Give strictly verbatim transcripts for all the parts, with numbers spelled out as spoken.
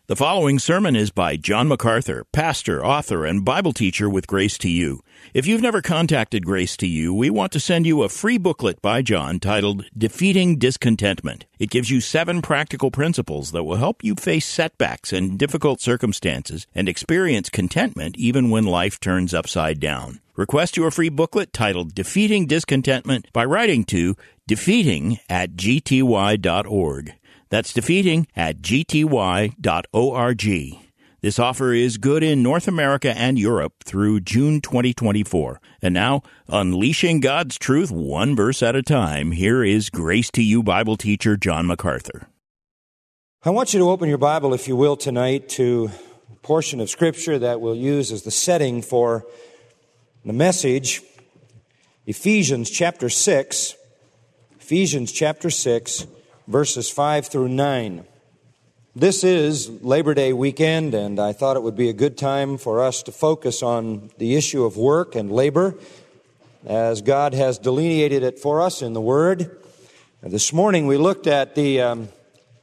The following sermon is by John MacArthur, pastor, author, and Bible teacher with Grace to You. If you've never contacted Grace to You, we want to send you a free booklet by John titled Defeating Discontentment. It gives you seven practical principles that will help you face setbacks and difficult circumstances and experience contentment even when life turns upside down. Request your free booklet titled Defeating Discontentment by writing to defeating at g t y dot org. That's defeating at g t y dot org. This offer is good in North America and Europe through June twenty twenty-four. And now, unleashing God's truth one verse at a time, here is Grace to You Bible teacher John MacArthur. I want you to open your Bible, if you will, tonight to a portion of Scripture that we'll use as the setting for the message, Ephesians chapter six, Ephesians chapter six, verses five through nine. This is Labor Day weekend, and I thought it would be a good time for us to focus on the issue of work and labor as God has delineated it for us in the Word. And this morning we looked at the um,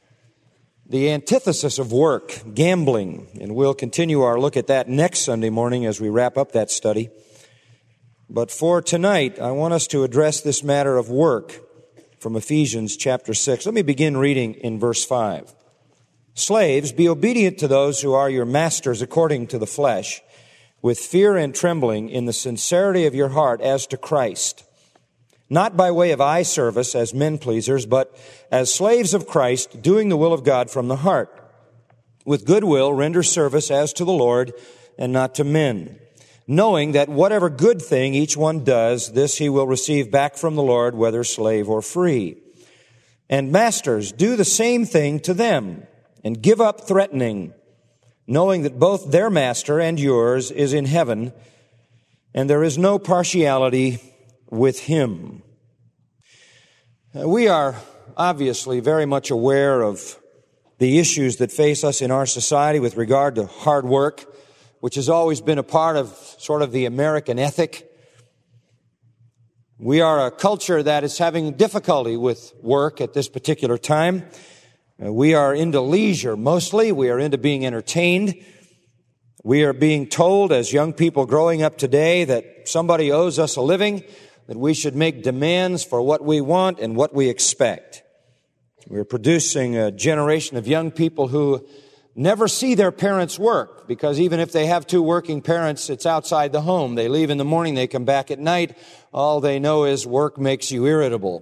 the antithesis of work, gambling, and we'll continue our look at that next Sunday morning as we wrap up that study. But for tonight, I want us to address this matter of work from Ephesians chapter six. Let me begin reading in verse five. Slaves, be obedient to those who are your masters according to the flesh, with fear and trembling in the sincerity of your heart as to Christ, not by way of eye service as men pleasers, but as slaves of Christ, doing the will of God from the heart. With good will, render service as to the Lord and not to men, knowing that whatever good thing each one does, this he will receive back from the Lord, whether slave or free. And masters, do the same thing to them, and give up threatening, knowing that both their master and yours is in heaven, and there is no partiality with him. We are obviously very much aware of the issues that face us in our society with regard to hard work, which has always been a part of sort of the American ethic. We are a culture that is having difficulty with work at this particular time. Uh, we are into leisure mostly. We are into being entertained. We are being told as young people growing up today that somebody owes us a living, that we should make demands for what we want and what we expect. We're producing a generation of young people who never see their parents work, because even if they have two working parents, it's outside the home. They leave in the morning, they come back at night. All they know is work makes you irritable.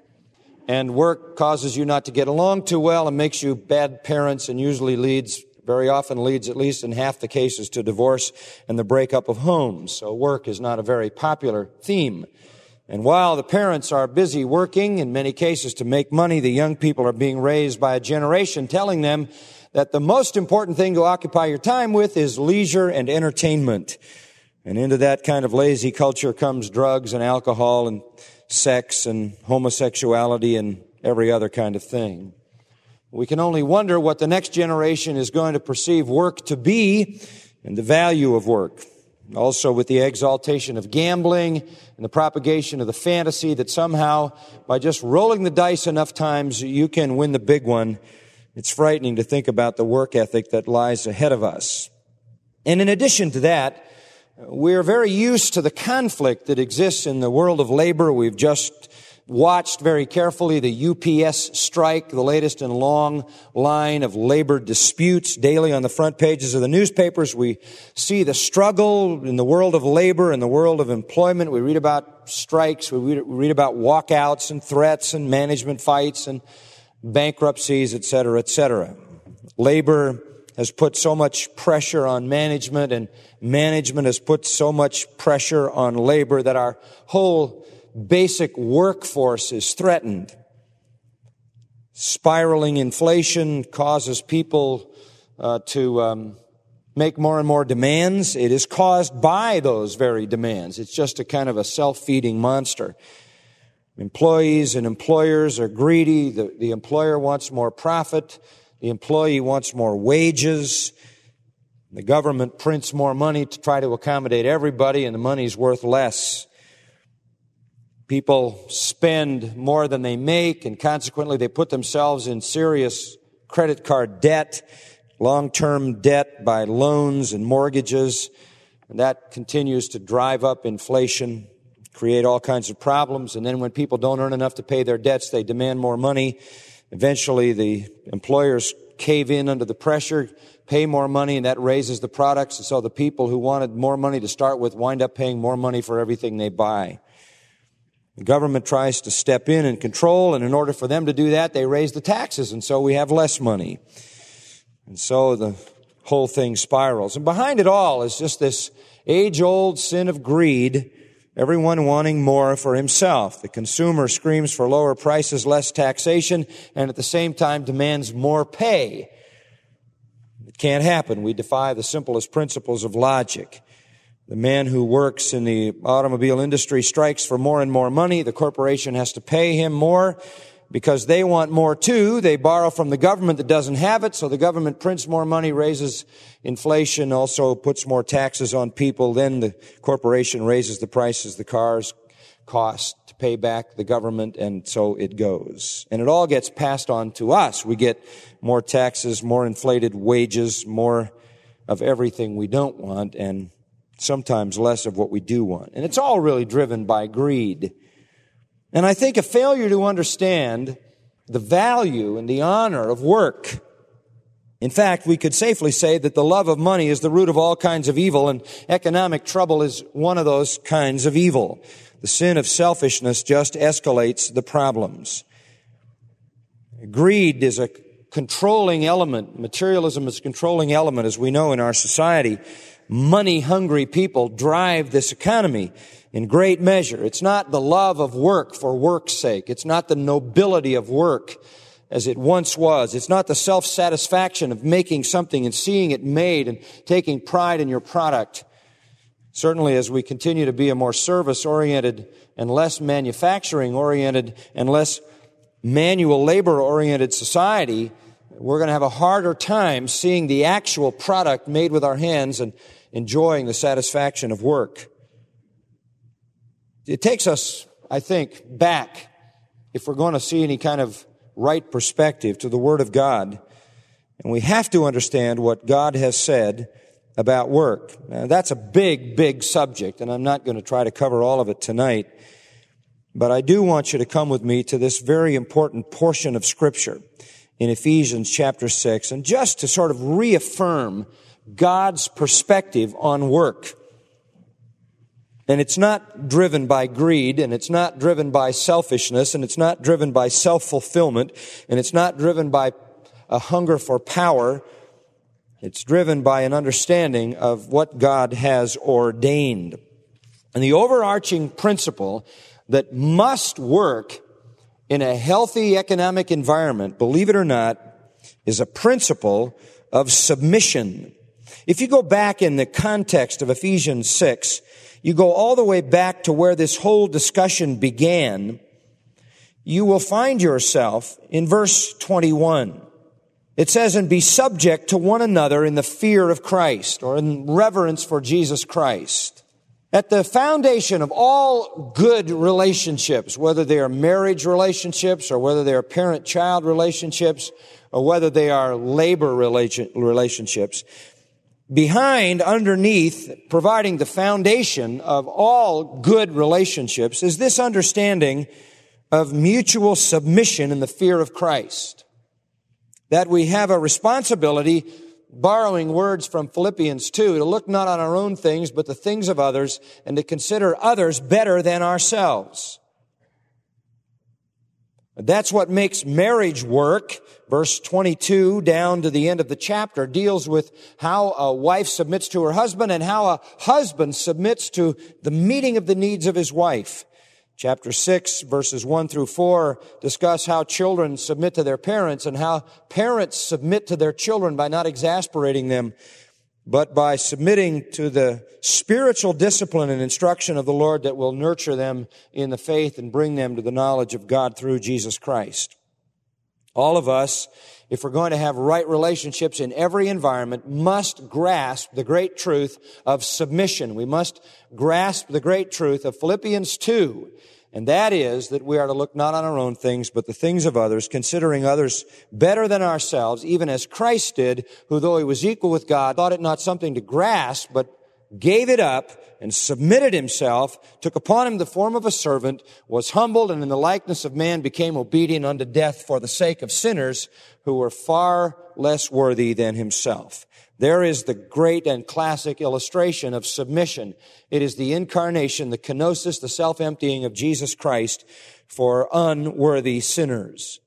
And work causes you not to get along too well and makes you bad parents, and usually leads, very often leads, at least in half the cases, to divorce and the breakup of homes. So work is not a very popular theme. And while the parents are busy working, in many cases to make money, the young people are being raised by a generation telling them that the most important thing to occupy your time with is leisure and entertainment. And into that kind of lazy culture comes drugs and alcohol and sex and homosexuality and every other kind of thing. We can only wonder what the next generation is going to perceive work to be and the value of work. Also with the exaltation of gambling and the propagation of the fantasy that somehow by just rolling the dice enough times you can win the big one. It's frightening to think about the work ethic that lies ahead of us. And in addition to that, we're very used to the conflict that exists in the world of labor. We've just watched very carefully the U P S strike, the latest in a long line of labor disputes. Daily on the front pages of the newspapers, we see the struggle in the world of labor and the world of employment. We read about strikes. We read, we read about walkouts and threats and management fights and bankruptcies, et cetera, et cetera. Labor has put so much pressure on management, and management has put so much pressure on labor that our whole basic workforce is threatened. Spiraling inflation causes people uh, to um, make more and more demands. It is caused by those very demands. It's just a kind of a self-feeding monster. Employees and employers are greedy. The, the employer wants more profit. The employee wants more wages. The government prints more money to try to accommodate everybody, and the money's worth less. People spend more than they make, and consequently they put themselves in serious credit card debt. long-term debt by loans and mortgages, and that continues to drive up inflation, create all kinds of problems. And then when people don't earn enough to pay their debts, they demand more money. Eventually, the employers cave in under the pressure, pay more money, and that raises the products. And so the people who wanted more money to start with wind up paying more money for everything they buy. The government tries to step in and control, and in order for them to do that, they raise the taxes, and so we have less money. And so the whole thing spirals. And behind it all is just this age-old sin of greed, everyone wanting more for himself. The consumer screams for lower prices, less taxation, and at the same time demands more pay. It can't happen. We defy the simplest principles of logic. The man who works in the automobile industry strikes for more and more money. The corporation has to pay him more because they want more too. They borrow from the government that doesn't have it, so the government prints more money, raises inflation, also puts more taxes on people. Then the corporation raises the prices the cars cost to pay back the government, and so it goes. And it all gets passed on to us. We get more taxes, more inflated wages, more of everything we don't want, and sometimes less of what we do want. And it's all really driven by greed. And I think a failure to understand the value and the honor of work. In fact, we could safely say that the love of money is the root of all kinds of evil, and economic trouble is one of those kinds of evil. The sin of selfishness just escalates the problems. Greed is a controlling element. Materialism is a controlling element, as we know in our society. Money-hungry people drive this economy in great measure. It's not the love of work for work's sake. It's not the nobility of work as it once was. It's not the self-satisfaction of making something and seeing it made and taking pride in your product. Certainly, as we continue to be a more service-oriented and less manufacturing-oriented and less manual labor-oriented society, we're going to have a harder time seeing the actual product made with our hands and enjoying the satisfaction of work. It takes us, I think, back, if we're going to see any kind of right perspective, to the Word of God. And we have to understand what God has said about work. Now, that's a big, big subject, and I'm not going to try to cover all of it tonight. But I do want you to come with me to this very important portion of Scripture in Ephesians chapter six, and just to sort of reaffirm God's perspective on work. And it's not driven by greed, and it's not driven by selfishness, and it's not driven by self-fulfillment, and it's not driven by a hunger for power. It's driven by an understanding of what God has ordained. And the overarching principle that must work in a healthy economic environment, believe it or not, is a principle of submission. If you go back in the context of Ephesians six, you go all the way back to where this whole discussion began, you will find yourself in verse twenty-one. It says, "And be subject to one another in the fear of Christ," or in reverence for Jesus Christ. At the foundation of all good relationships, whether they are marriage relationships or whether they are parent-child relationships or whether they are labor relation, relationships, behind, underneath, providing the foundation of all good relationships is this understanding of mutual submission in the fear of Christ. That we have a responsibility, borrowing words from Philippians two, to look not on our own things, but the things of others, and to consider others better than ourselves. That's what makes marriage work. Verse twenty-two down to the end of the chapter deals with how a wife submits to her husband and how a husband submits to the meeting of the needs of his wife. Chapter six, verses one through four discuss how children submit to their parents and how parents submit to their children by not exasperating them, but by submitting to the spiritual discipline and instruction of the Lord that will nurture them in the faith and bring them to the knowledge of God through Jesus Christ. All of us, if we're going to have right relationships in every environment, must grasp the great truth of submission. We must grasp the great truth of Philippians two, And that is that we are to look not on our own things, but the things of others, considering others better than ourselves, even as Christ did, who though he was equal with God, thought it not something to grasp, but gave it up and submitted himself, took upon him the form of a servant, was humbled, and in the likeness of man became obedient unto death for the sake of sinners who were far less worthy than himself. There is the great and classic illustration of submission. It is the incarnation, the kenosis, the self-emptying of Jesus Christ for unworthy sinners.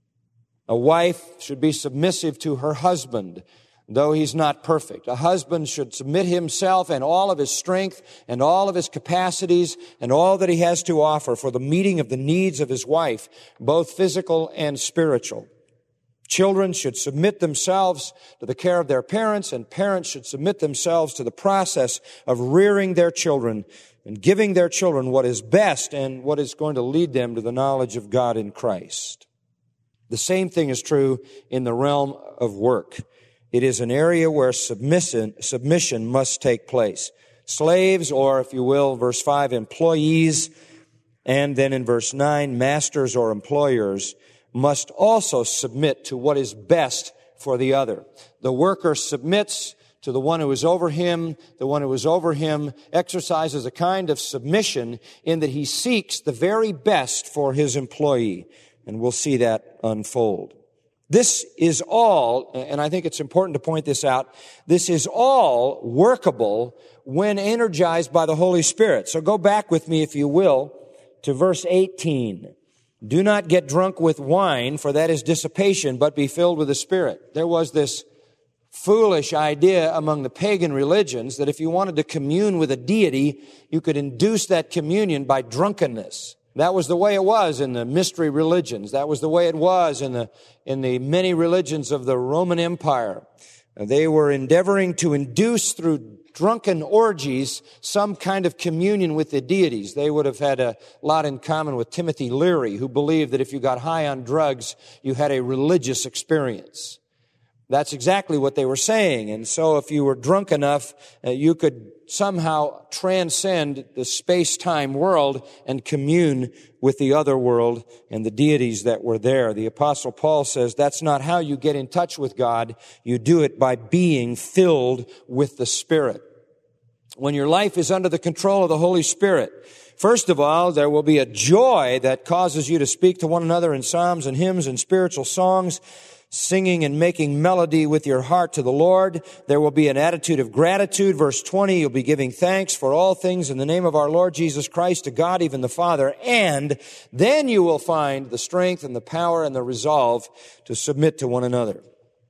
A wife should be submissive to her husband, though he's not perfect. A husband should submit himself and all of his strength and all of his capacities and all that he has to offer for the meeting of the needs of his wife, both physical and spiritual. Children should submit themselves to the care of their parents, and parents should submit themselves to the process of rearing their children and giving their children what is best and what is going to lead them to the knowledge of God in Christ. The same thing is true in the realm of work. It is an area where submission, submission must take place. Slaves, or if you will, verse five, employees, and then in verse nine, masters or employers, must also submit to what is best for the other. The worker submits to the one who is over him. The one who is over him exercises a kind of submission in that he seeks the very best for his employee. And we'll see that unfold. This is all, and I think it's important to point this out, this is all workable when energized by the Holy Spirit. So go back with me, if you will, to verse eighteen. Do not get drunk with wine, for that is dissipation, but be filled with the Spirit. There was this foolish idea among the pagan religions that if you wanted to commune with a deity, you could induce that communion by drunkenness. That was the way it was in the mystery religions. That was the way it was in the, in the many religions of the Roman Empire. They were endeavoring to induce through drunken orgies some kind of communion with the deities. They would have had a lot in common with Timothy Leary, who believed that if you got high on drugs, you had a religious experience. That's exactly what they were saying. And so if you were drunk enough, uh, you could somehow transcend the space-time world and commune with the other world and the deities that were there. The Apostle Paul says that's not how you get in touch with God. You do it by being filled with the Spirit. When your life is under the control of the Holy Spirit, first of all, there will be a joy that causes you to speak to one another in psalms and hymns and spiritual songs, singing and making melody with your heart to the Lord. There will be an attitude of gratitude. Verse twenty, you'll be giving thanks for all things in the name of our Lord Jesus Christ to God, even the Father. And then you will find the strength and the power and the resolve to submit to one another.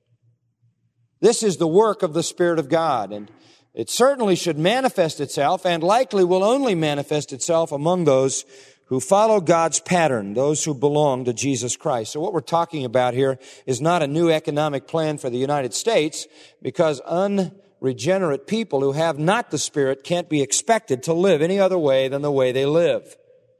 This is the work of the Spirit of God, and it certainly should manifest itself, and likely will only manifest itself among those who follow God's pattern, those who belong to Jesus Christ. So what we're talking about here is not a new economic plan for the United States, because unregenerate people who have not the Spirit can't be expected to live any other way than the way they live.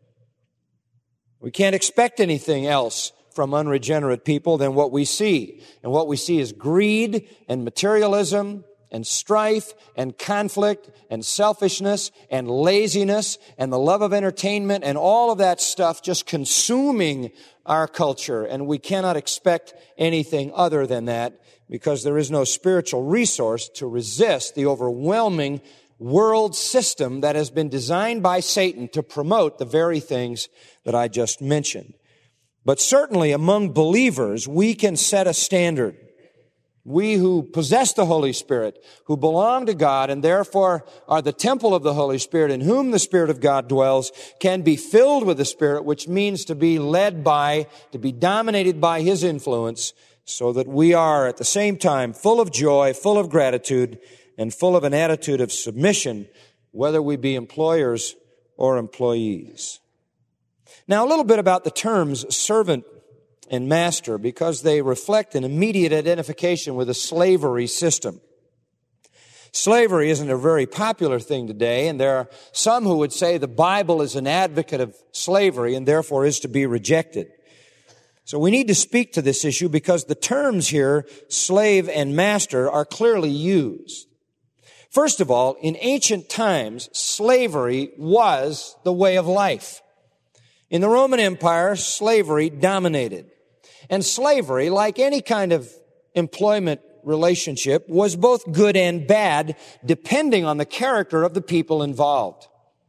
We can't expect anything else from unregenerate people than what we see. And what we see is greed and materialism and strife and conflict and selfishness and laziness and the love of entertainment and all of that stuff just consuming our culture. And we cannot expect anything other than that, because there is no spiritual resource to resist the overwhelming world system that has been designed by Satan to promote the very things that I just mentioned. But certainly among believers, we can set a standard. We who possess the Holy Spirit, who belong to God and therefore are the temple of the Holy Spirit, in whom the Spirit of God dwells, can be filled with the Spirit, which means to be led by, to be dominated by His influence, so that we are at the same time full of joy, full of gratitude, and full of an attitude of submission, whether we be employers or employees. Now, a little bit about the terms servant and master, because they reflect an immediate identification with a slavery system. Slavery isn't a very popular thing today, and there are some who would say the Bible is an advocate of slavery and therefore is to be rejected. So we need to speak to this issue, because the terms here, slave and master, are clearly used. First of all, in ancient times, slavery was the way of life. In the Roman Empire, slavery dominated. And slavery, like any kind of employment relationship, was both good and bad, depending on the character of the people involved.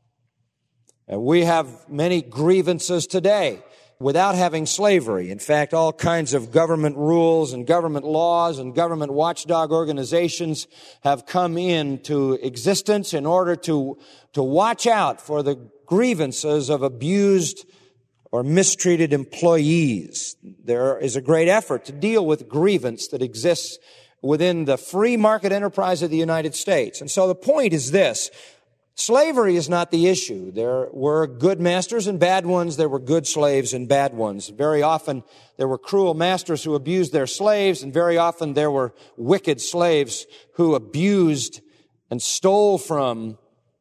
And we have many grievances today without having slavery. In fact, all kinds of government rules and government laws and government watchdog organizations have come into existence in order to, to watch out for the grievances of abused or mistreated employees. There is a great effort to deal with grievance that exists within the free market enterprise of the United States. And so the point is this: slavery is not the issue. There were good masters and bad ones. There were good slaves and bad ones. Very often there were cruel masters who abused their slaves, and very often there were wicked slaves who abused and stole from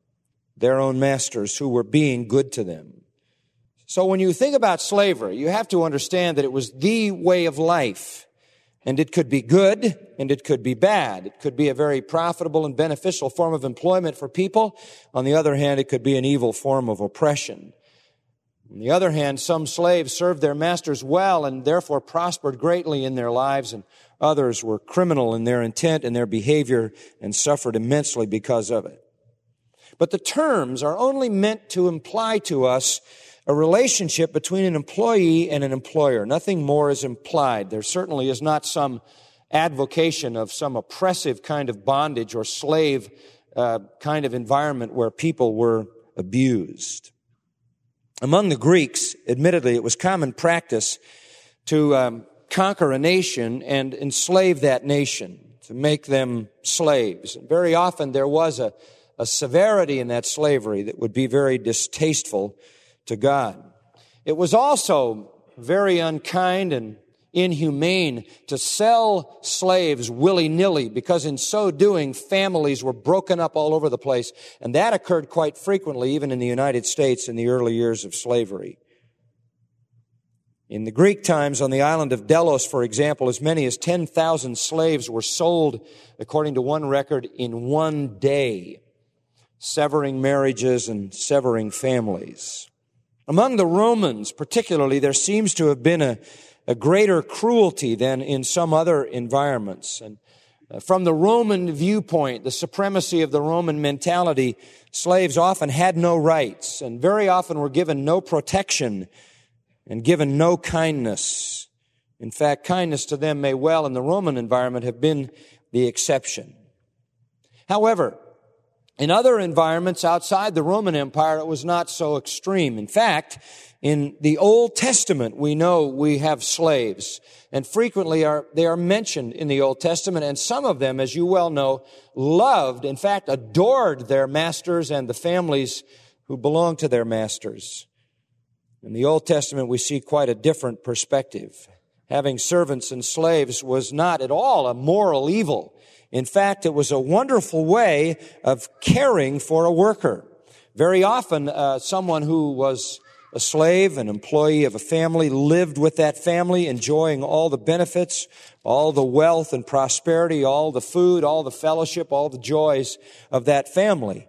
their own masters who were being good to them. So when you think about slavery, you have to understand that it was the way of life. And it could be good and it could be bad. It could be a very profitable and beneficial form of employment for people. On the other hand, it could be an evil form of oppression. On the other hand, some slaves served their masters well and therefore prospered greatly in their lives, and others were criminal in their intent and their behavior and suffered immensely because of it. But the terms are only meant to imply to us a relationship between an employee and an employer. Nothing more is implied. There certainly is not some advocation of some oppressive kind of bondage or slave uh, kind of environment where people were abused. Among the Greeks, admittedly, it was common practice to um, conquer a nation and enslave that nation, to make them slaves. And very often there was a, a severity in that slavery that would be very distasteful to God. It was also very unkind and inhumane to sell slaves willy-nilly, because in so doing, families were broken up all over the place. And that occurred quite frequently, even in the United States in the early years of slavery. In the Greek times, on the island of Delos, for example, as many as ten thousand slaves were sold, according to one record, in one day, severing marriages and severing families. Among the Romans, particularly, there seems to have been a, a greater cruelty than in some other environments. And uh, from the Roman viewpoint, the supremacy of the Roman mentality, slaves often had no rights and very often were given no protection and given no kindness. In fact, kindness to them may well, in the Roman environment, have been the exception. However, in other environments outside the Roman Empire, it was not so extreme. In fact, in the Old Testament, we know we have slaves, and frequently are, they are mentioned in the Old Testament, and some of them, as you well know, loved, in fact, adored their masters and the families who belonged to their masters. In the Old Testament, we see quite a different perspective. Having servants and slaves was not at all a moral evil. In fact, it was a wonderful way of caring for a worker. Very often, uh, someone who was a slave, an employee of a family, lived with that family, enjoying all the benefits, all the wealth and prosperity, all the food, all the fellowship, all the joys of that family.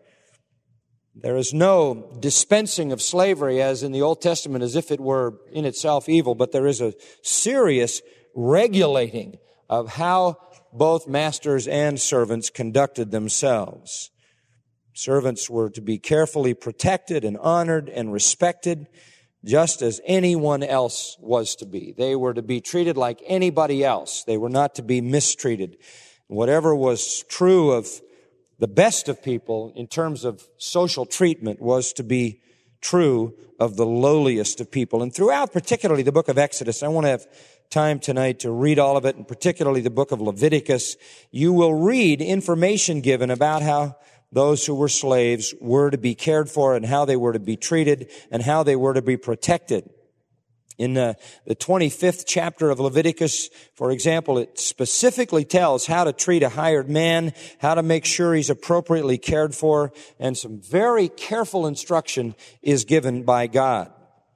There is no dispensing of slavery as in the Old Testament as if it were in itself evil, but there is a serious regulating of how both masters and servants conducted themselves. Servants were to be carefully protected and honored and respected, just as anyone else was to be. They were to be treated like anybody else. They were not to be mistreated. Whatever was true of the best of people in terms of social treatment was to be true of the lowliest of people. And throughout, particularly the book of Exodus, I want to have time tonight to read all of it, and particularly the book of Leviticus. You will read information given about how those who were slaves were to be cared for and how they were to be treated and how they were to be protected. In uh, the twenty-fifth chapter of Leviticus, for example, it specifically tells how to treat a hired man, how to make sure he's appropriately cared for, and some very careful instruction is given by God.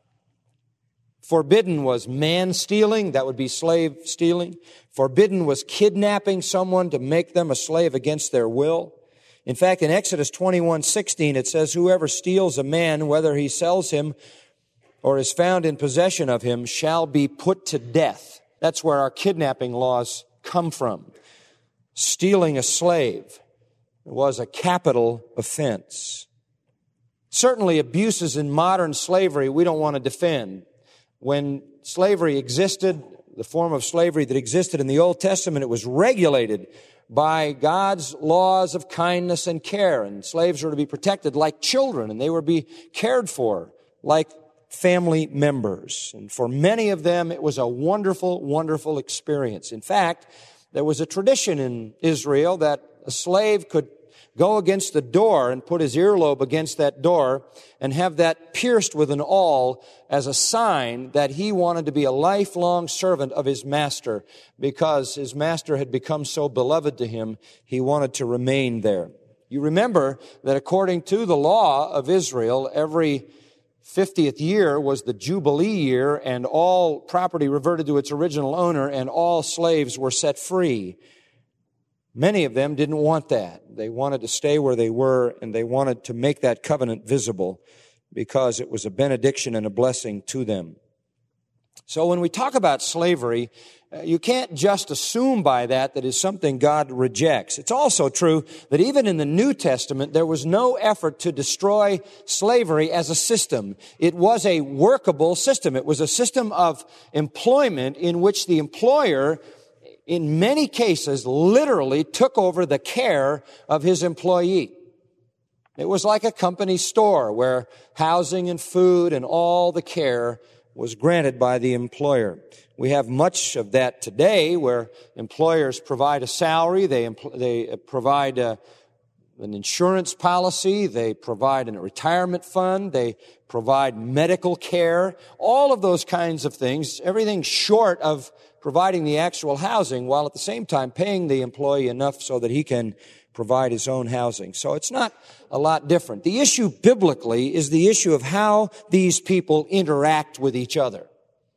Forbidden was man stealing, that would be slave stealing. Forbidden was kidnapping someone to make them a slave against their will. In fact, in Exodus twenty-one sixteen, it says, whoever steals a man, whether he sells him or is found in possession of him shall be put to death. That's where our kidnapping laws come from. Stealing a slave was a capital offense. Certainly abuses in modern slavery we don't want to defend. When slavery existed, the form of slavery that existed in the Old Testament, it was regulated by God's laws of kindness and care, and slaves were to be protected like children, and they were to be cared for like family members. And for many of them, it was a wonderful, wonderful experience. In fact, there was a tradition in Israel that a slave could go against the door and put his earlobe against that door and have that pierced with an awl as a sign that he wanted to be a lifelong servant of his master. Because his master had become so beloved to him, he wanted to remain there. You remember that according to the law of Israel, every fiftieth year was the Jubilee year, and all property reverted to its original owner, and all slaves were set free. Many of them didn't want that. They wanted to stay where they were, and they wanted to make that covenant visible because it was a benediction and a blessing to them. So when we talk about slavery, uh, you can't just assume by that that is something God rejects. It's also true that even in the New Testament, there was no effort to destroy slavery as a system. It was a workable system. It was a system of employment in which the employer, in many cases, literally took over the care of his employee. It was like a company store where housing and food and all the care was granted by the employer. We have much of that today where employers provide a salary, they, empl- they provide a, an insurance policy, they provide a retirement fund, they provide medical care, all of those kinds of things, everything short of providing the actual housing, while at the same time paying the employee enough so that he can provide his own housing. So it's not a lot different. The issue biblically is the issue of how these people interact with each other.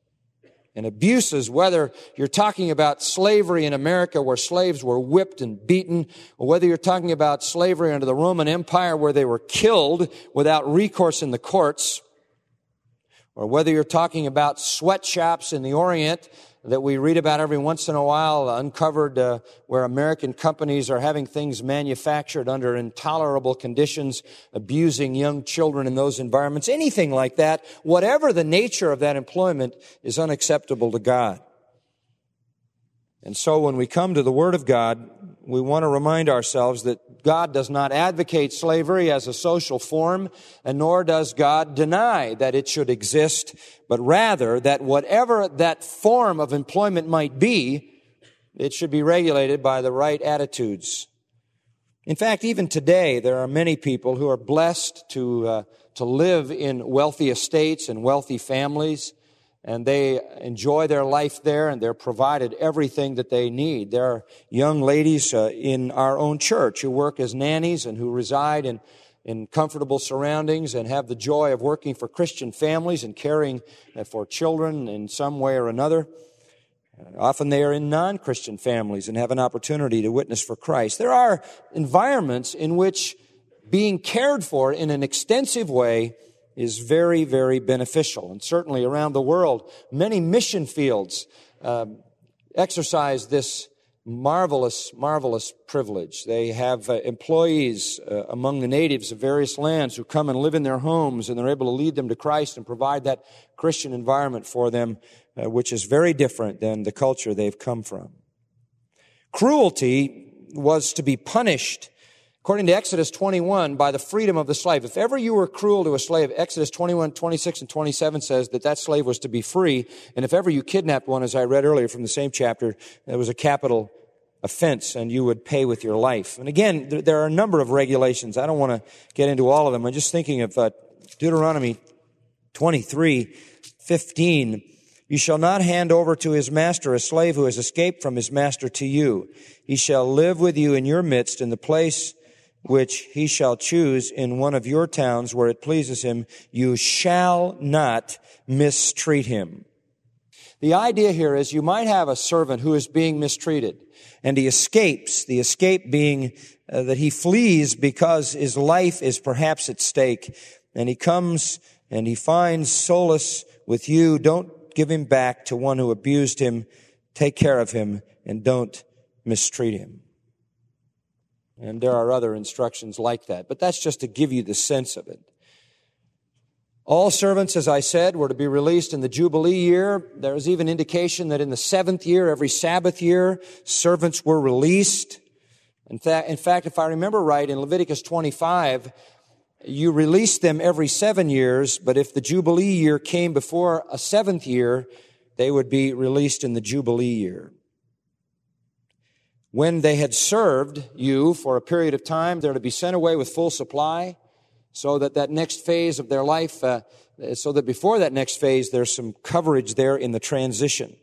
And abuses, whether you're talking about slavery in America where slaves were whipped and beaten, or whether you're talking about slavery under the Roman Empire where they were killed without recourse in the courts, or whether you're talking about sweatshops in the Orient that we read about every once in a while, uncovered uh, where American companies are having things manufactured under intolerable conditions, abusing young children in those environments, anything like that, whatever the nature of that employment is unacceptable to God. And so when we come to the Word of God, we want to remind ourselves that God does not advocate slavery as a social form, and nor does God deny that it should exist, but rather that whatever that form of employment might be, it should be regulated by the right attitudes. In fact, even today, there are many people who are blessed to uh, to live in wealthy estates and wealthy families, and they enjoy their life there, and they're provided everything that they need. There are young ladies uh, in our own church who work as nannies and who reside in, in comfortable surroundings and have the joy of working for Christian families and caring uh, for children in some way or another. Uh, often they are in non-Christian families and have an opportunity to witness for Christ. There are environments in which being cared for in an extensive way is very, very beneficial. And certainly around the world, many mission fields uh, exercise this marvelous, marvelous privilege. They have uh, employees uh, among the natives of various lands who come and live in their homes, and they're able to lead them to Christ and provide that Christian environment for them, uh, which is very different than the culture they've come from. Cruelty was to be punished, according to Exodus twenty-one, by the freedom of the slave. If ever you were cruel to a slave, Exodus twenty-one, twenty-six, and twenty-seven says that that slave was to be free. And if ever you kidnapped one, as I read earlier from the same chapter, it was a capital offense, and you would pay with your life. And again, there are a number of regulations. I don't want to get into all of them. I'm just thinking of uh, Deuteronomy twenty-three, fifteen. You shall not hand over to his master a slave who has escaped from his master to you. He shall live with you in your midst in the place which he shall choose in one of your towns where it pleases him. You shall not mistreat him. The idea here is you might have a servant who is being mistreated, and he escapes, the escape being uh, that he flees because his life is perhaps at stake, and he comes and he finds solace with you. Don't give him back to one who abused him. Take care of him and don't mistreat him. And there are other instructions like that, but that's just to give you the sense of it. All servants, as I said, were to be released in the Jubilee year. There is even indication that in the seventh year, every Sabbath year, servants were released. In fact, in fact, if I remember right, in Leviticus twenty-five, you released them every seven years, but if the Jubilee year came before a seventh year, they would be released in the Jubilee year. When they had served you for a period of time, they're to be sent away with full supply, so that that next phase of their life, uh, so that before that next phase, there's some coverage there in the transition.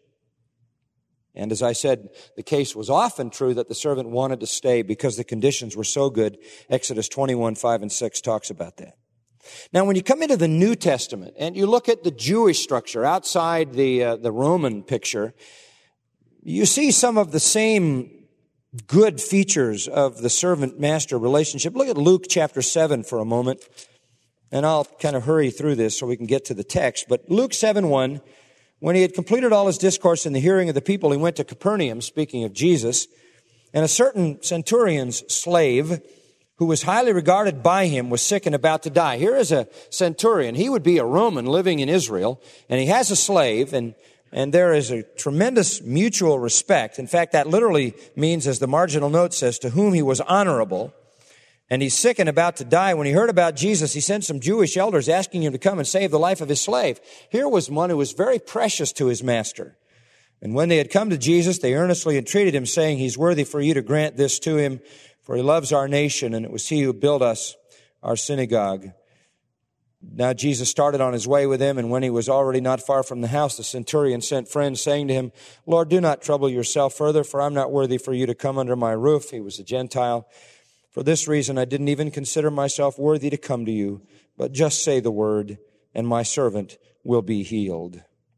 And as I said, the case was often true that the servant wanted to stay because the conditions were so good. Exodus twenty-one, five and six talks about that. Now, when you come into the New Testament and you look at the Jewish structure outside the uh, the Roman picture, you see some of the same good features of the servant-master relationship. Look at Luke chapter seven for a moment, and I'll kind of hurry through this so we can get to the text. But Luke seven one, when he had completed all his discourse in the hearing of the people, he went to Capernaum, speaking of Jesus, and a certain centurion's slave, who was highly regarded by him, was sick and about to die. Here is a centurion. He would be a Roman living in Israel, and he has a slave, and And there is a tremendous mutual respect. In fact, that literally means, as the marginal note says, to whom he was honorable. And he's sick and about to die. When he heard about Jesus, he sent some Jewish elders asking him to come and save the life of his slave. Here was one who was very precious to his master. And when they had come to Jesus, they earnestly entreated him, saying, he's worthy for you to grant this to him, for he loves our nation, and it was he who built us our synagogue. Now Jesus started on his way with him, and when he was already not far from the house, the centurion sent friends, saying to him, Lord, do not trouble yourself further, for I'm not worthy for you to come under my roof. He was a Gentile. For this reason, I didn't even consider myself worthy to come to you, but just say the word, and my servant will be healed.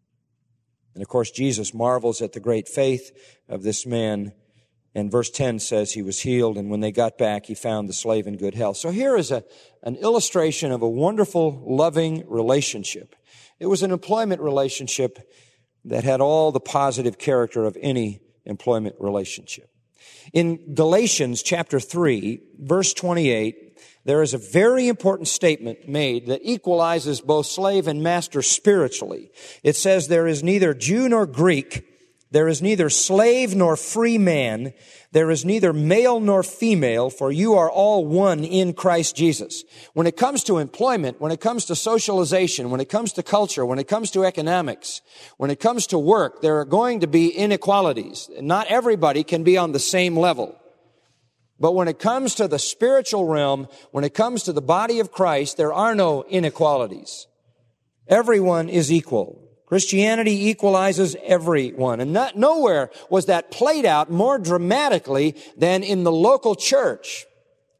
And of course, Jesus marvels at the great faith of this man. And verse ten says he was healed, and when they got back, he found the slave in good health. So here is a, an illustration of a wonderful, loving relationship. It was an employment relationship that had all the positive character of any employment relationship. In Galatians chapter three, verse twenty-eight, there is a very important statement made that equalizes both slave and master spiritually. It says, there is neither Jew nor Greek, there is neither slave nor free man. There is neither male nor female, for you are all one in Christ Jesus. When it comes to employment, when it comes to socialization, when it comes to culture, when it comes to economics, when it comes to work, there are going to be inequalities. Not everybody can be on the same level. But when it comes to the spiritual realm, when it comes to the body of Christ, there are no inequalities. Everyone is equal. Christianity equalizes everyone. And not, nowhere was that played out more dramatically than in the local church.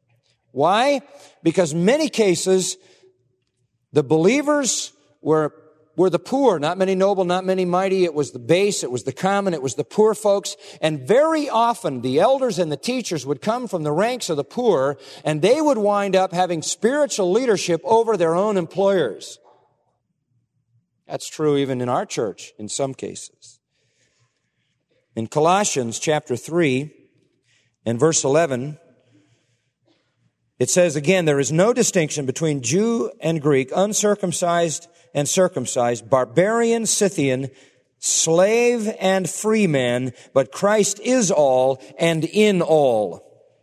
Why? Because many cases, the believers were, were the poor, not many noble, not many mighty. It was the base, it was the common, it was the poor folks. And very often the elders and the teachers would come from the ranks of the poor, and they would wind up having spiritual leadership over their own employers. That's true even in our church in some cases. In Colossians chapter three and verse eleven, it says again, there is no distinction between Jew and Greek, uncircumcised and circumcised, barbarian, Scythian, slave and free man, but Christ is all and in all.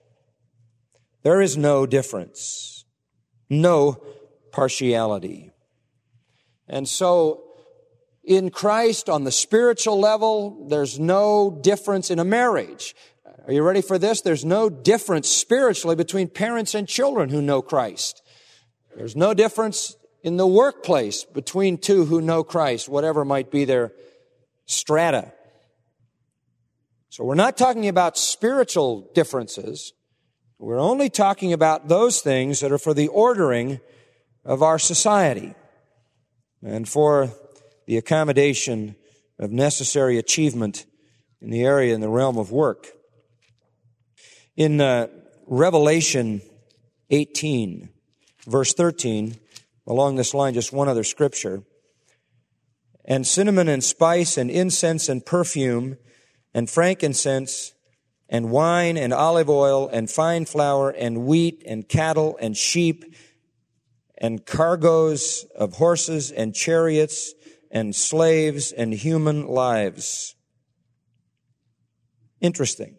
There is no difference, no partiality. And so, in Christ, on the spiritual level, there's no difference in a marriage. Are you ready for this? There's no difference spiritually between parents and children who know Christ. There's no difference in the workplace between two who know Christ, whatever might be their strata. So we're not talking about spiritual differences. We're only talking about those things that are for the ordering of our society and for the accommodation of necessary achievement in the area, in the realm of work. In uh, Revelation eighteen, verse thirteen, Along this line, just one other scripture. And cinnamon and spice and incense and perfume and frankincense and wine and olive oil and fine flour and wheat and cattle and sheep and cargoes of horses and chariots and slaves and human lives. Interesting.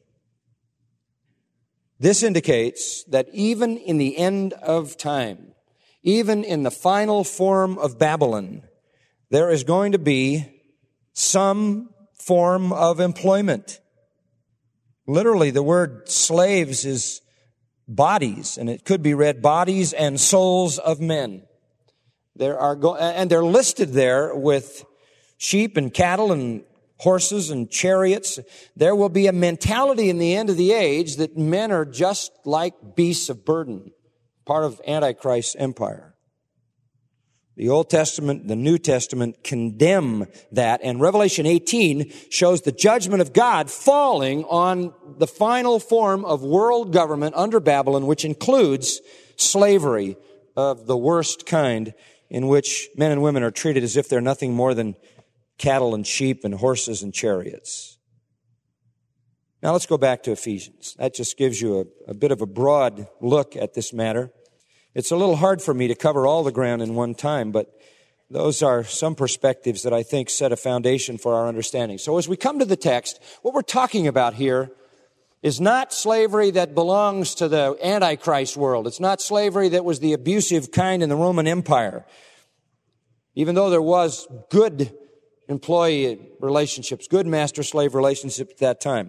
This indicates that even in the end of time, even in the final form of Babylon, there is going to be some form of employment. Literally, the word slaves is bodies, and it could be read bodies and souls of men. There are go- and they're listed there with sheep and cattle and horses and chariots. There will be a mentality in the end of the age that men are just like beasts of burden, part of Antichrist's empire. The Old Testament, the New Testament condemn that, and Revelation eighteen shows the judgment of God falling on the final form of world government under Babylon, which includes slavery of the worst kind, in which men and women are treated as if they're nothing more than cattle and sheep and horses and chariots. Now let's go back to Ephesians. That just gives you a, a bit of a broad look at this matter. It's a little hard for me to cover all the ground in one time, but those are some perspectives that I think set a foundation for our understanding. So as we come to the text, what we're talking about here is not slavery that belongs to the Antichrist world. It's not slavery that was the abusive kind in the Roman Empire. Even though there was good employee relationships, good master-slave relationships at that time.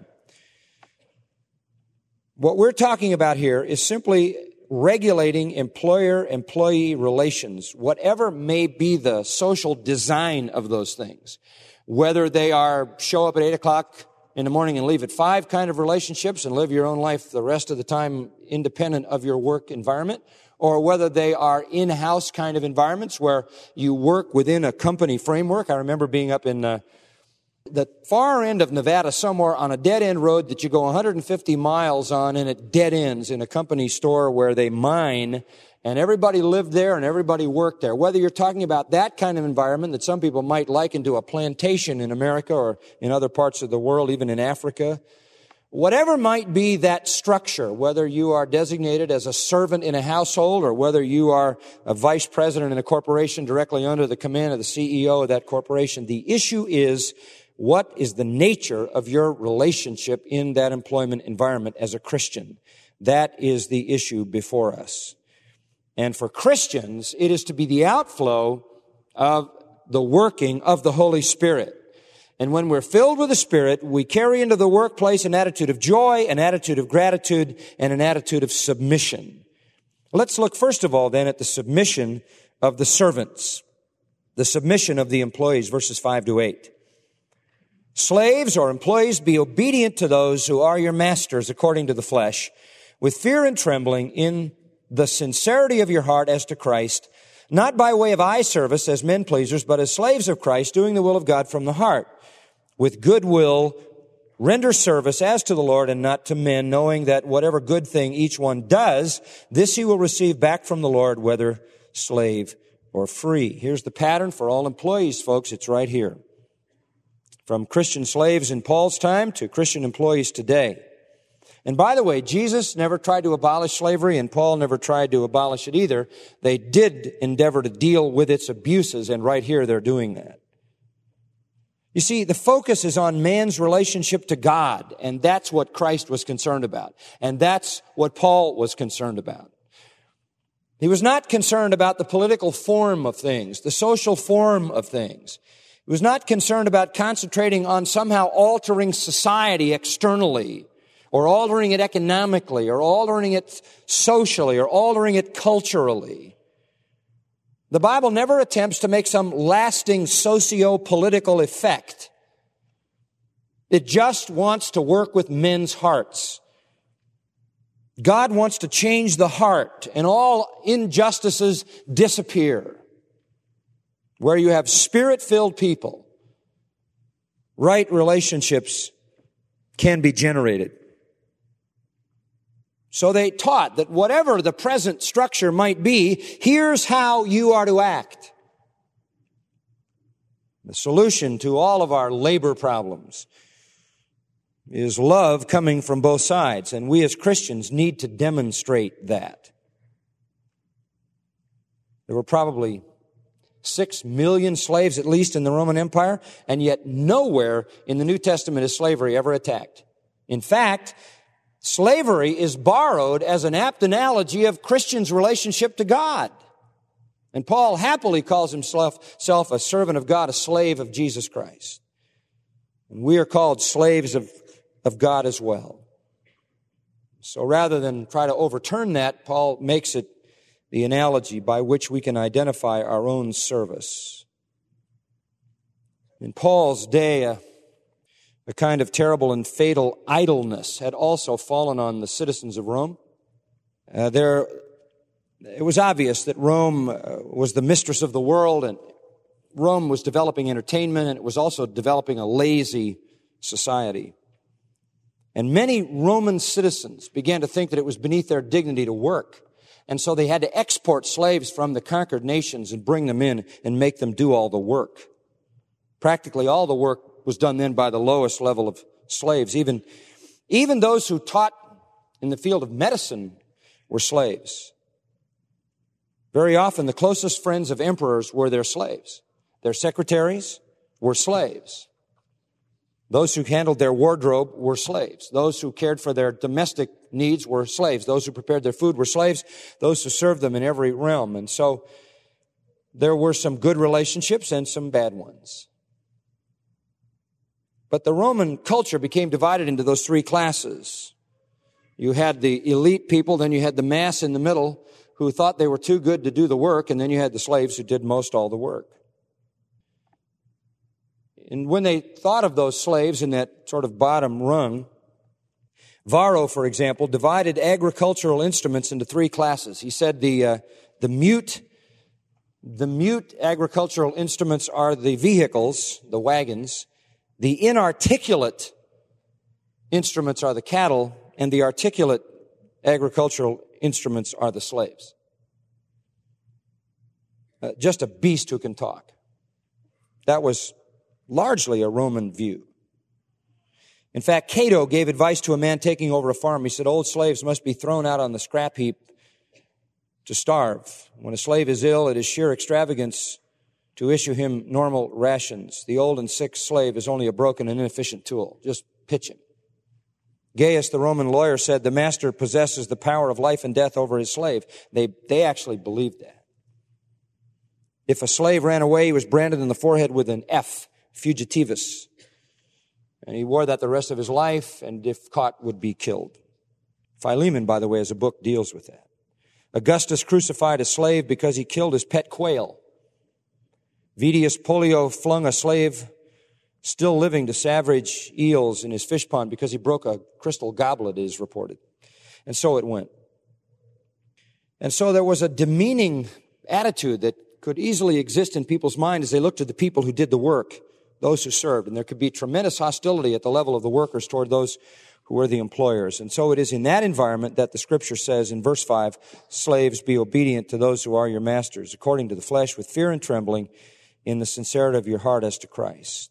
What we're talking about here is simply regulating employer-employee relations, whatever may be the social design of those things. Whether they are show up at eight o'clock in the morning and leave at five kind of relationships and live your own life the rest of the time independent of your work environment, or whether they are in-house kind of environments where you work within a company framework. I remember being up in uh, the far end of Nevada somewhere on a dead-end road that you go one hundred fifty miles on, and it dead ends in a company store where they mine, and everybody lived there and everybody worked there. Whether you're talking about that kind of environment that some people might liken to a plantation in America or in other parts of the world, even in Africa, whatever might be that structure, whether you are designated as a servant in a household or whether you are a vice president in a corporation directly under the command of the C E O of that corporation, the issue is, what is the nature of your relationship in that employment environment as a Christian? That is the issue before us. And for Christians, it is to be the outflow of the working of the Holy Spirit. And when we're filled with the Spirit, we carry into the workplace an attitude of joy, an attitude of gratitude, and an attitude of submission. Let's look first of all then at the submission of the servants, the submission of the employees, verses five to eight. Slaves or employees, be obedient to those who are your masters according to the flesh, with fear and trembling in the sincerity of your heart as to Christ, not by way of eye service as men pleasers, but as slaves of Christ, doing the will of God from the heart. With good will, render service as to the Lord and not to men, knowing that whatever good thing each one does, this he will receive back from the Lord, whether slave or free. Here's the pattern for all employees, folks. It's right here. From Christian slaves in Paul's time to Christian employees today. And by the way, Jesus never tried to abolish slavery, and Paul never tried to abolish it either. They did endeavor to deal with its abuses, and right here they're doing that. You see, the focus is on man's relationship to God, and that's what Christ was concerned about. And that's what Paul was concerned about. He was not concerned about the political form of things, the social form of things. He was not concerned about concentrating on somehow altering society externally, or altering it economically, or altering it socially, or altering it culturally. The Bible never attempts to make some lasting socio-political effect. It just wants to work with men's hearts. God wants to change the heart, and all injustices disappear. Where you have Spirit-filled people, right relationships can be generated. So they taught that whatever the present structure might be, here's how you are to act. The solution to all of our labor problems is love coming from both sides, and we as Christians need to demonstrate that. There were probably six million slaves at least in the Roman Empire, and yet nowhere in the New Testament is slavery ever attacked. In fact, slavery is borrowed as an apt analogy of Christians' relationship to God. And Paul happily calls himself self a servant of God, a slave of Jesus Christ. And we are called slaves of, of God as well. So rather than try to overturn that, Paul makes it the analogy by which we can identify our own service. In Paul's day, a, a kind of terrible and fatal idleness had also fallen on the citizens of Rome. Uh, there, it was obvious that Rome uh, was the mistress of the world, and Rome was developing entertainment, and it was also developing a lazy society. And many Roman citizens began to think that it was beneath their dignity to work. And so they had to export slaves from the conquered nations and bring them in and make them do all the work. Practically all the work was done then by the lowest level of slaves. Even, even those who taught in the field of medicine were slaves. Very often the closest friends of emperors were their slaves. Their secretaries were slaves. Those who handled their wardrobe were slaves. Those who cared for their domestic needs were slaves. Those who prepared their food were slaves. Those who served them in every realm. And so there were some good relationships and some bad ones. But the Roman culture became divided into those three classes. You had the elite people, then you had the mass in the middle who thought they were too good to do the work, and then you had the slaves who did most all the work. And when they thought of those slaves in that sort of bottom rung, Varro, for example, divided agricultural instruments into three classes. He said the uh, the mute the mute agricultural instruments are the vehicles, the wagons. The inarticulate instruments are the cattle, and the articulate agricultural instruments are the slaves. Uh, just a beast who can talk. That was largely a Roman view. In fact, Cato gave advice to a man taking over a farm. He said, old slaves must be thrown out on the scrap heap to starve. When a slave is ill, it is sheer extravagance to issue him normal rations. The old and sick slave is only a broken and inefficient tool. Just pitch him. Gaius, the Roman lawyer, said the master possesses the power of life and death over his slave. They, they actually believed that. If a slave ran away, he was branded in the forehead with an F, fugitivus. And he wore that the rest of his life, and if caught, would be killed. Philemon, by the way, as a book, deals with that. Augustus crucified a slave because he killed his pet quail. Vedius Pollio flung a slave still living to savage eels in his fish pond because he broke a crystal goblet, it is reported. And so it went. And so there was a demeaning attitude that could easily exist in people's mind as they looked at the people who did the work, those who served. And there could be tremendous hostility at the level of the workers toward those who were the employers. And so it is in that environment that the scripture says in verse five, slaves, be obedient to those who are your masters, according to the flesh, with fear and trembling, in the sincerity of your heart as to Christ.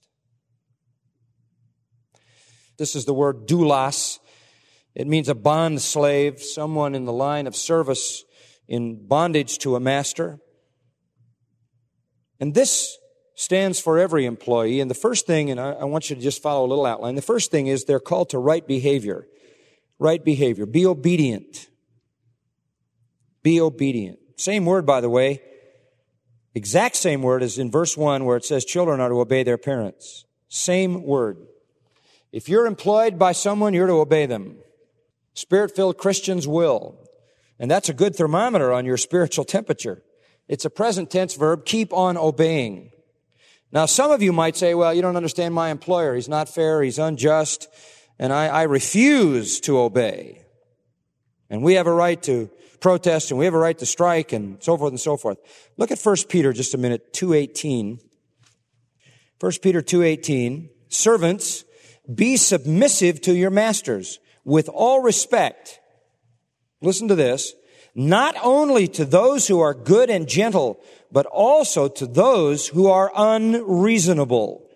This is the word doulos. It means a bond slave, someone in the line of service in bondage to a master. And this stands for every employee. And the first thing, and I, I want you to just follow a little outline, the first thing is they're called to right behavior. Right behavior. Be obedient. Be obedient. Same word, by the way. Exact same word as in verse one where it says children are to obey their parents. Same word. If you're employed by someone, you're to obey them. Spirit-filled Christians will. And that's a good thermometer on your spiritual temperature. It's a present tense verb, keep on obeying. Now, some of you might say, well, you don't understand my employer. He's not fair, he's unjust, and I, I refuse to obey. And we have a right to protest, and we have a right to strike, and so forth and so forth. Look at First Peter just a minute, two eighteen. First Peter two eighteen. Servants, be submissive to your masters with all respect, listen to this, not only to those who are good and gentle, but also to those who are unreasonable.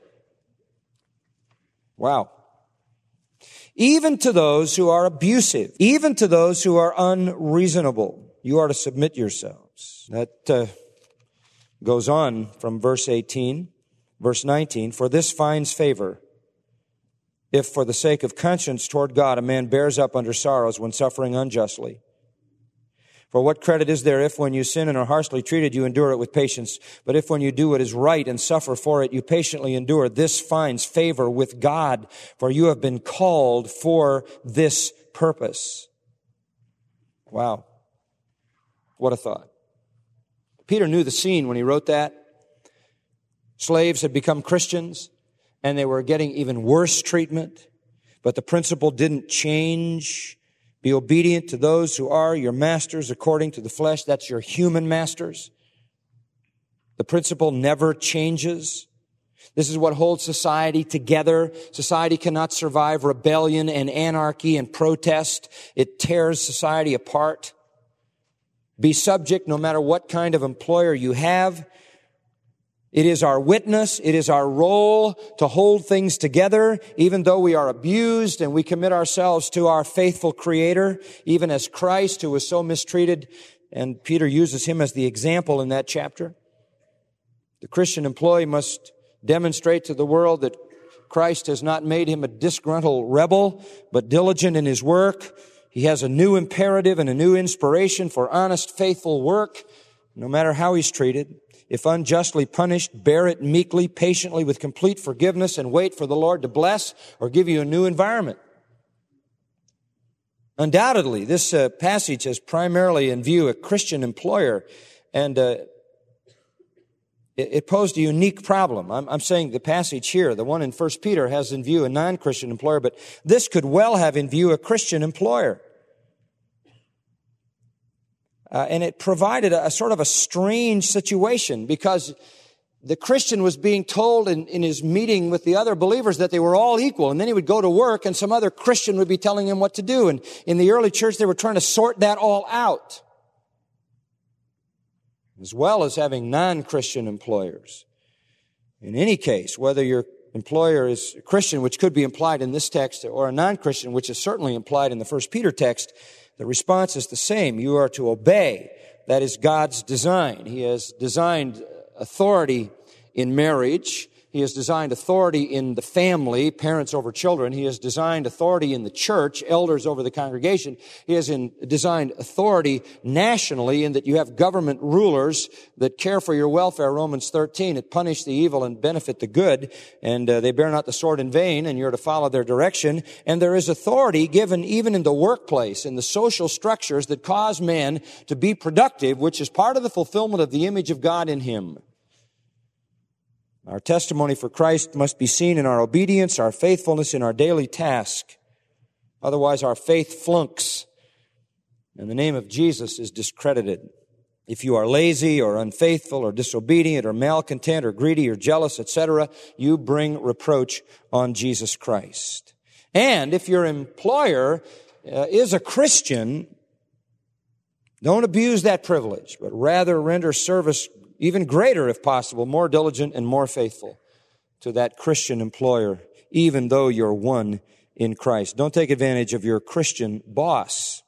Wow. Even to those who are abusive, even to those who are unreasonable, you are to submit yourselves. That uh, goes on from verse eighteen, verse nineteen, for this finds favor, if for the sake of conscience toward God a man bears up under sorrows when suffering unjustly. For what credit is there if when you sin and are harshly treated, you endure it with patience? But if when you do what is right and suffer for it, you patiently endure, this finds favor with God, for you have been called for this purpose. Wow. What a thought. Peter knew the scene when he wrote that. Slaves had become Christians, and they were getting even worse treatment, but the principle didn't change. Be obedient to those who are your masters according to the flesh. That's your human masters. The principle never changes. This is what holds society together. Society cannot survive rebellion and anarchy and protest. It tears society apart. Be subject no matter what kind of employer you have. It is our witness, it is our role to hold things together, even though we are abused and we commit ourselves to our faithful Creator, even as Christ, who was so mistreated, and Peter uses him as the example in that chapter. The Christian employee must demonstrate to the world that Christ has not made him a disgruntled rebel, but diligent in his work. He has a new imperative and a new inspiration for honest, faithful work, no matter how he's treated. If unjustly punished, bear it meekly, patiently, with complete forgiveness, and wait for the Lord to bless or give you a new environment. Undoubtedly, this uh, passage has primarily in view a Christian employer, and uh, it, it posed a unique problem. I'm, I'm saying the passage here, the one in First Peter, has in view a non-Christian employer, but this could well have in view a Christian employer. Uh, and it provided a, a sort of a strange situation because the Christian was being told in, in his meeting with the other believers that they were all equal. And then he would go to work and some other Christian would be telling him what to do. And in the early church, they were trying to sort that all out, as well as having non-Christian employers. In any case, whether your employer is a Christian, which could be implied in this text, or a non-Christian, which is certainly implied in the First Peter text, the response is the same. You are to obey. That is God's design. He has designed authority in marriage. He has designed authority in the family, parents over children. He has designed authority in the church, elders over the congregation. He has in, designed authority nationally in that you have government rulers that care for your welfare, Romans thirteen, that punish the evil and benefit the good, and uh, they bear not the sword in vain, and you're to follow their direction. And there is authority given even in the workplace, in the social structures that cause man to be productive, which is part of the fulfillment of the image of God in him. Our testimony for Christ must be seen in our obedience, our faithfulness in our daily task. Otherwise, our faith flunks, and the name of Jesus is discredited. If you are lazy or unfaithful or disobedient or malcontent or greedy or jealous, et cetera, you bring reproach on Jesus Christ. And if your employer uh, is a Christian, don't abuse that privilege, but rather render service even greater, if possible, more diligent and more faithful to that Christian employer, even though you're one in Christ. Don't take advantage of your Christian boss.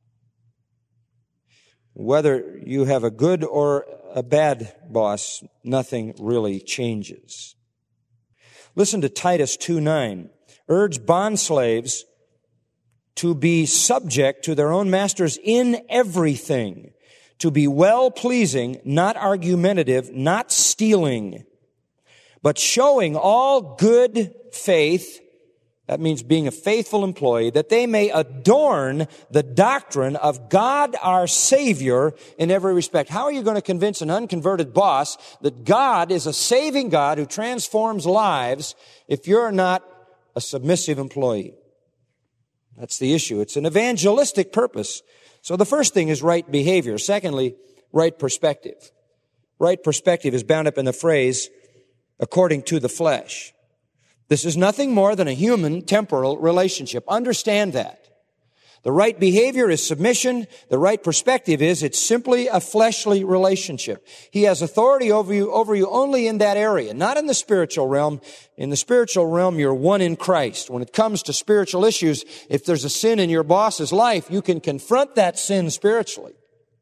Whether you have a good or a bad boss, nothing really changes. Listen to Titus two nine. Urge bondslaves to be subject to their own masters in everything, to be well-pleasing, not argumentative, not stealing, but showing all good faith, that means being a faithful employee, that they may adorn the doctrine of God our Savior in every respect. How are you going to convince an unconverted boss that God is a saving God who transforms lives if you're not a submissive employee? That's the issue. It's an evangelistic purpose. So the first thing is right behavior. Secondly, right perspective. Right perspective is bound up in the phrase, according to the flesh. This is nothing more than a human temporal relationship. Understand that. The right behavior is submission. The right perspective is it's simply a fleshly relationship. He has authority over you, over you only in that area, not in the spiritual realm. In the spiritual realm, you're one in Christ. When it comes to spiritual issues, if there's a sin in your boss's life, you can confront that sin spiritually.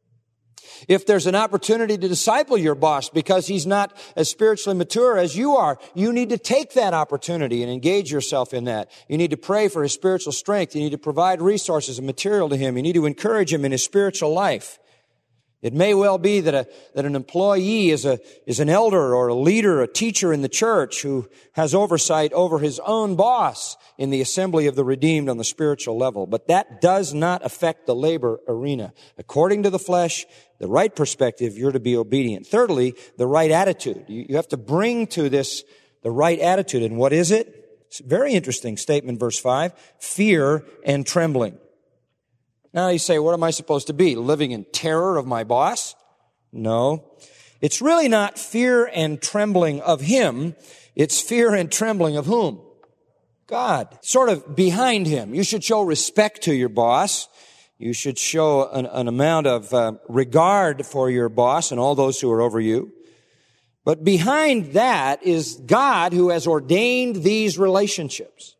If there's an opportunity to disciple your boss because he's not as spiritually mature as you are, you need to take that opportunity and engage yourself in that. You need to pray for his spiritual strength. You need to provide resources and material to him. You need to encourage him in his spiritual life. It may well be that a, that an employee is a, is an elder or a leader, a teacher in the church who has oversight over his own boss in the assembly of the redeemed on the spiritual level. But that does not affect the labor arena. According to the flesh, the right perspective, you're to be obedient. Thirdly, the right attitude. You, you have to bring to this the right attitude. And what is it? It's a very interesting statement, verse five. Fear and trembling. Now you say, what am I supposed to be? Living in terror of my boss? No. It's really not fear and trembling of him. It's fear and trembling of whom? God. Sort of behind him. You should show respect to your boss. You should show an, an amount of uh, regard for your boss and all those who are over you. But behind that is God who has ordained these relationships.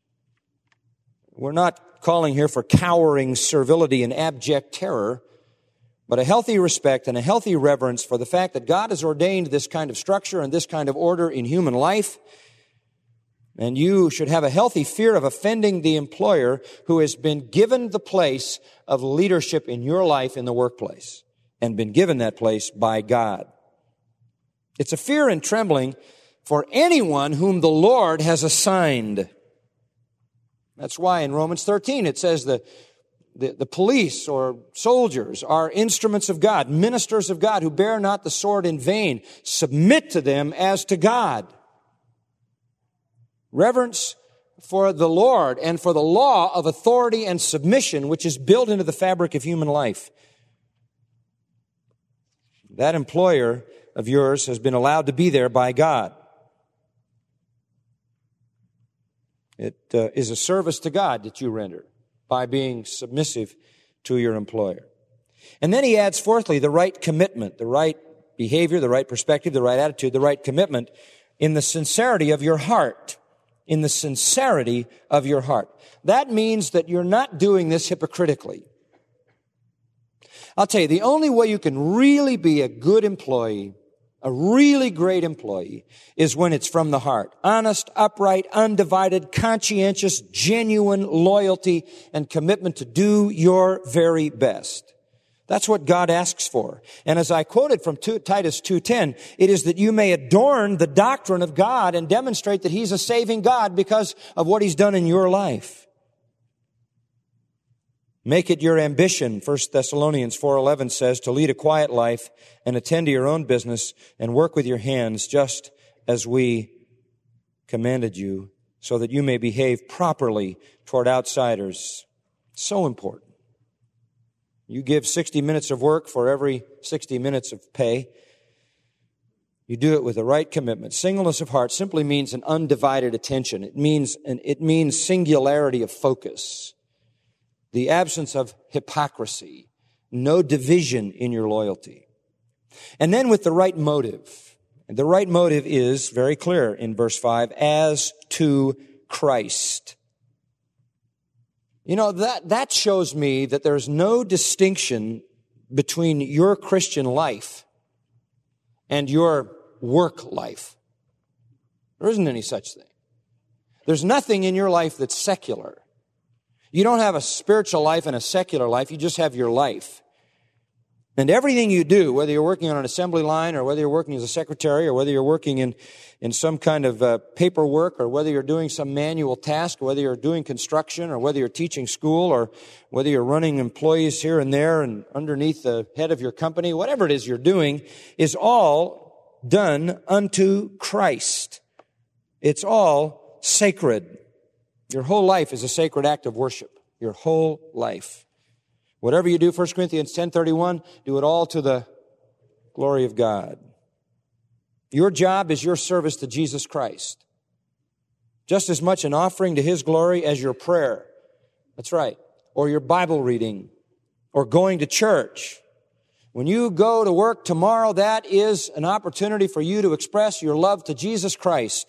We're not calling here for cowering servility and abject terror, but a healthy respect and a healthy reverence for the fact that God has ordained this kind of structure and this kind of order in human life. And you should have a healthy fear of offending the employer who has been given the place of leadership in your life in the workplace and been given that place by God. It's a fear and trembling for anyone whom the Lord has assigned. That's why in Romans thirteen it says that the, the police or soldiers are instruments of God, ministers of God who bear not the sword in vain. Submit to them as to God. Reverence for the Lord and for the law of authority and submission, which is built into the fabric of human life. That employer of yours has been allowed to be there by God. It uh, is a service to God that you render by being submissive to your employer. And then he adds, fourthly, the right commitment, the right behavior, the right perspective, the right attitude, the right commitment in the sincerity of your heart. In the sincerity of your heart. That means that you're not doing this hypocritically. I'll tell you, the only way you can really be a good employee, a really great employee, is when it's from the heart. Honest, upright, undivided, conscientious, genuine loyalty and commitment to do your very best. That's what God asks for. And as I quoted from Titus two ten, it is that you may adorn the doctrine of God and demonstrate that He's a saving God because of what He's done in your life. Make it your ambition, First Thessalonians four eleven says, to lead a quiet life and attend to your own business and work with your hands just as we commanded you, so that you may behave properly toward outsiders. So important. You give sixty minutes of work for every sixty minutes of pay. You do it with the right commitment. Singleness of heart simply means an undivided attention. It means an, it means singularity of focus. The absence of hypocrisy. No division in your loyalty. And then with the right motive. And the right motive is very clear in verse five, as to Christ. You know, that, that shows me that there's no distinction between your Christian life and your work life. There isn't any such thing. There's nothing in your life that's secular. You don't have a spiritual life and a secular life. You just have your life. And everything you do, whether you're working on an assembly line or whether you're working as a secretary or whether you're working in, in some kind of uh, paperwork or whether you're doing some manual task, or whether you're doing construction or whether you're teaching school or whether you're running employees here and there and underneath the head of your company, whatever it is you're doing, is all done unto Christ. It's all sacred. Your whole life is a sacred act of worship. Your whole life. Whatever you do, First Corinthians ten thirty-one, do it all to the glory of God. Your job is your service to Jesus Christ. Just as much an offering to His glory as your prayer. That's right. or your Bible reading or going to church. When you go to work tomorrow, that is an opportunity for you to express your love to Jesus Christ.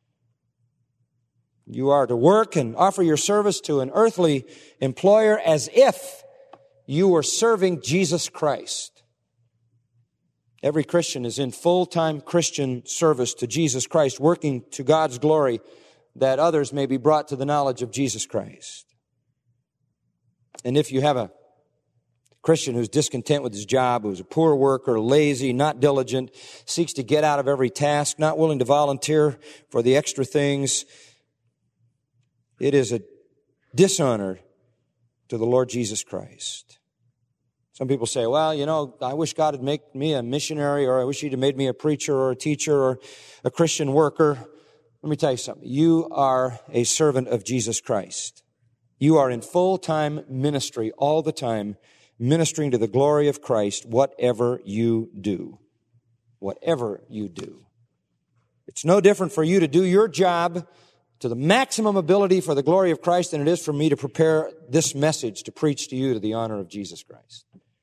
You are to work and offer your service to an earthly employer as if you were serving Jesus Christ. Every Christian is in full-time Christian service to Jesus Christ, working to God's glory that others may be brought to the knowledge of Jesus Christ. And if you have a Christian who's discontent with his job, who's a poor worker, lazy, not diligent, seeks to get out of every task, not willing to volunteer for the extra things, it is a dishonor to the Lord Jesus Christ. Some people say, well, you know, I wish God had made me a missionary, or I wish He'd have made me a preacher or a teacher or a Christian worker. Let me tell you something. You are a servant of Jesus Christ. You are in full-time ministry all the time, ministering to the glory of Christ, whatever you do. Whatever you do. It's no different for you to do your job to the maximum ability for the glory of Christ than it is for me to prepare this message to preach to you to the honor of Jesus Christ.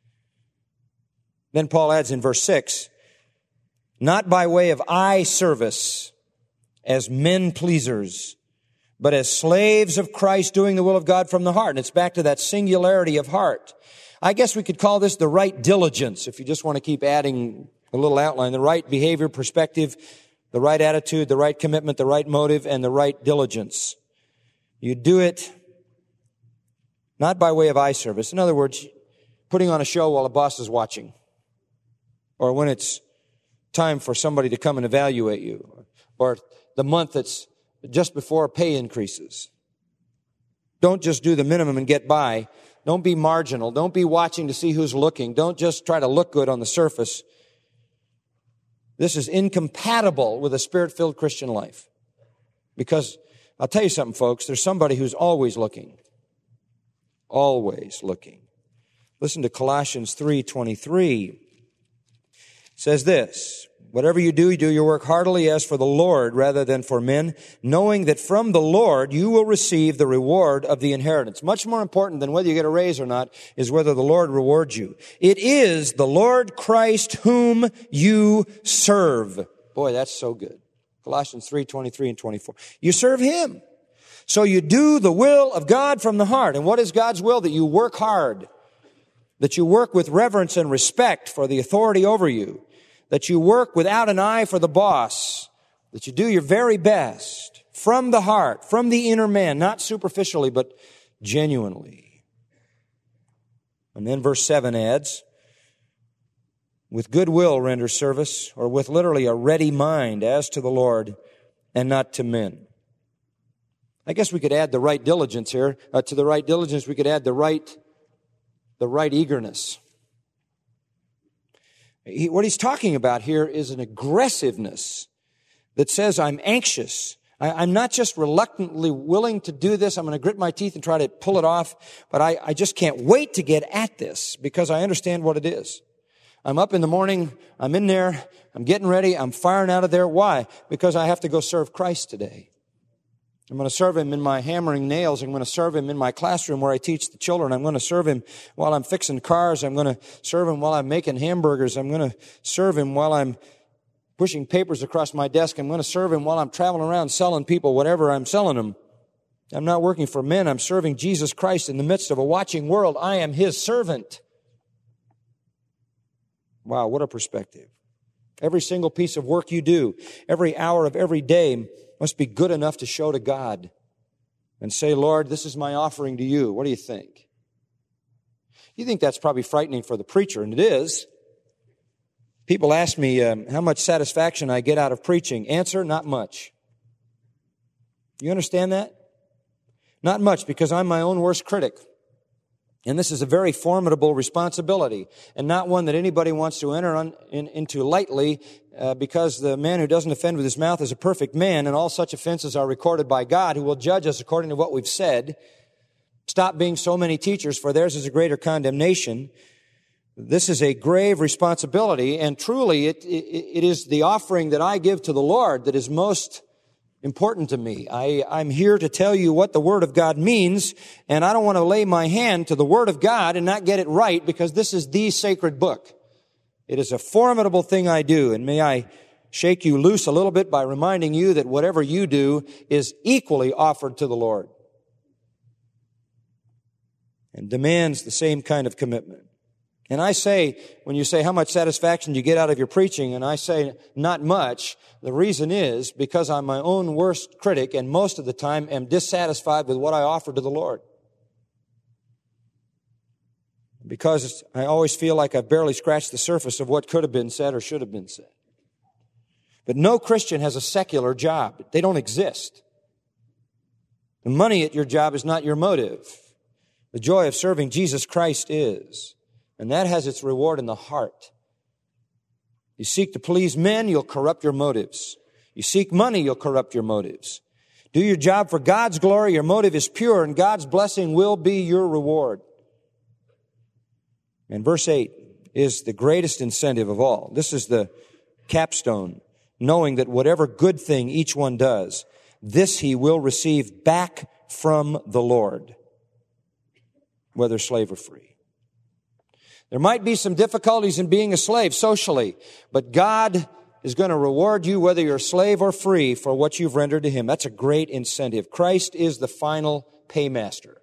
Then Paul adds in verse six, not by way of eye service as men pleasers, but as slaves of Christ doing the will of God from the heart. And it's back to that singularity of heart. I guess we could call this the right diligence, if you just want to keep adding a little outline. The right behavior, perspective, the right attitude, the right commitment, the right motive, and the right diligence. You do it not by way of eye service. In other words, putting on a show while a boss is watching, or when it's time for somebody to come and evaluate you, or the month that's just before pay increases. Don't just do the minimum and get by. Don't be marginal. Don't be watching to see who's looking. Don't just try to look good on the surface. This is incompatible with a Spirit-filled Christian life. Because I'll tell you something, folks, there's somebody who's always looking. Always looking. Listen to Colossians three twenty-three. It says this, whatever you do, you do your work heartily as for the Lord rather than for men, knowing that from the Lord you will receive the reward of the inheritance. Much more important than whether you get a raise or not is whether the Lord rewards you. It is the Lord Christ whom you serve. Boy, that's so good. Colossians three twenty-three and twenty-four. You serve Him. So you do the will of God from the heart. And what is God's will? That you work hard. That you work with reverence and respect for the authority over you. That you work without an eye for the boss, that you do your very best from the heart, from the inner man, not superficially, but genuinely. And then verse seven adds, with good will render service, or with literally a ready mind as to the Lord and not to men. I guess we could add the right diligence here. Uh, to the right diligence, we could add the right, the right eagerness. He, what he's talking about here is an aggressiveness that says, I'm anxious. I, I'm not just reluctantly willing to do this. I'm going to grit my teeth and try to pull it off, but I, I just can't wait to get at this because I understand what it is. I'm up in the morning. I'm in there. I'm getting ready. I'm firing out of there. Why? Because I have to go serve Christ today. I'm going to serve Him in my hammering nails. I'm going to serve Him in my classroom where I teach the children. I'm going to serve Him while I'm fixing cars. I'm going to serve Him while I'm making hamburgers. I'm going to serve Him while I'm pushing papers across my desk. I'm going to serve Him while I'm traveling around selling people whatever I'm selling them. I'm not working for men. I'm serving Jesus Christ in the midst of a watching world. I am His servant. Wow, what a perspective. Every single piece of work you do, every hour of every day must be good enough to show to God and say, Lord, this is my offering to you. What do you think? You think that's probably frightening for the preacher, and it is. People ask me um, how much satisfaction I get out of preaching. Answer, not much. You understand that? Not much, because I'm my own worst critic. And this is a very formidable responsibility, and not one that anybody wants to enter on, in, into lightly, uh, because the man who doesn't offend with his mouth is a perfect man, and all such offenses are recorded by God, who will judge us according to what we've said. Stop being so many teachers, for theirs is a greater condemnation. This is a grave responsibility, and truly it, it, it is the offering that I give to the Lord that is most important to me. I, I'm here to tell you what the Word of God means, and I don't want to lay my hand to the Word of God and not get it right, because this is the sacred book. It is a formidable thing I do, and may I shake you loose a little bit by reminding you that whatever you do is equally offered to the Lord and demands the same kind of commitment. And I say, when you say, how much satisfaction do you get out of your preaching? And I say, not much. The reason is because I'm my own worst critic, and most of the time am dissatisfied with what I offer to the Lord. Because I always feel like I've barely scratched the surface of what could have been said or should have been said. But no Christian has a secular job. They don't exist. The money at your job is not your motive. The joy of serving Jesus Christ is. And that has its reward in the heart. You seek to please men, you'll corrupt your motives. You seek money, you'll corrupt your motives. Do your job for God's glory, your motive is pure, and God's blessing will be your reward. And verse eight is the greatest incentive of all. This is the capstone, knowing that whatever good thing each one does, this he will receive back from the Lord, whether slave or free. There might be some difficulties in being a slave socially, but God is going to reward you whether you're a slave or free for what you've rendered to Him. That's a great incentive. Christ is the final paymaster.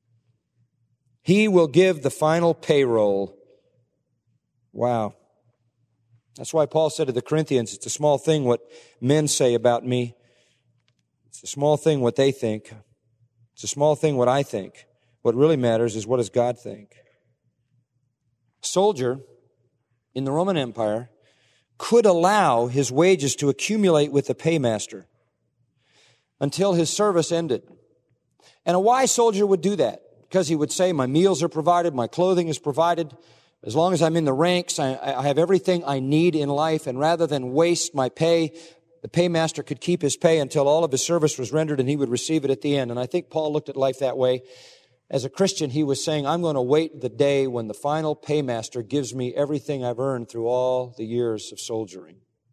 He will give the final payroll. Wow. That's why Paul said to the Corinthians, it's a small thing what men say about me. It's a small thing what they think. It's a small thing what I think. What really matters is what does God think? A soldier in the Roman Empire could allow his wages to accumulate with the paymaster until his service ended. And a wise soldier would do that because he would say, my meals are provided, my clothing is provided. As long as I'm in the ranks, I, I have everything I need in life. And rather than waste my pay, the paymaster could keep his pay until all of his service was rendered and he would receive it at the end. And I think Paul looked at life that way. As a Christian, he was saying, I'm going to wait the day when the final paymaster gives me everything I've earned through all the years of soldiering.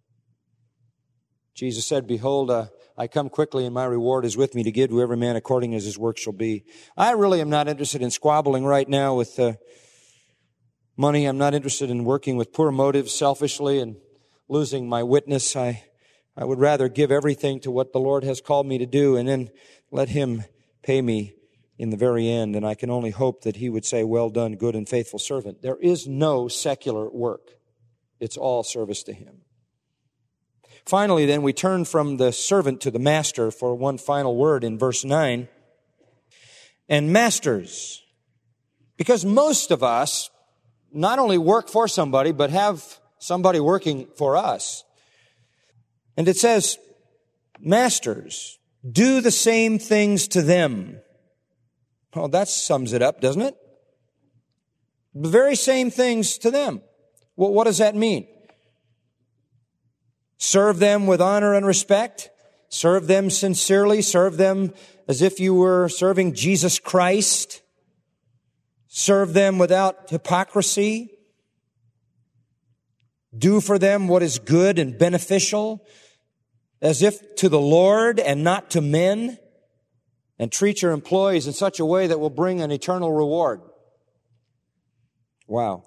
Jesus said, behold, uh, I come quickly and my reward is with me to give to every man according as his work shall be. I really am not interested in squabbling right now with uh, money. I'm not interested in working with poor motives selfishly and losing my witness. I, I would rather give everything to what the Lord has called me to do and then let Him pay me in the very end, and I can only hope that He would say, well done, good and faithful servant. There is no secular work. It's all service to Him. Finally, then, we turn from the servant to the master for one final word in verse nine. And masters, because most of us not only work for somebody, but have somebody working for us. And it says, masters, do the same things to them. Well, that sums it up, doesn't it? The very same things to them. Well, what does that mean? Serve them with honor and respect. Serve them sincerely. Serve them as if you were serving Jesus Christ. Serve them without hypocrisy. Do for them what is good and beneficial, as if to the Lord and not to men. And treat your employees in such a way that will bring an eternal reward. Wow.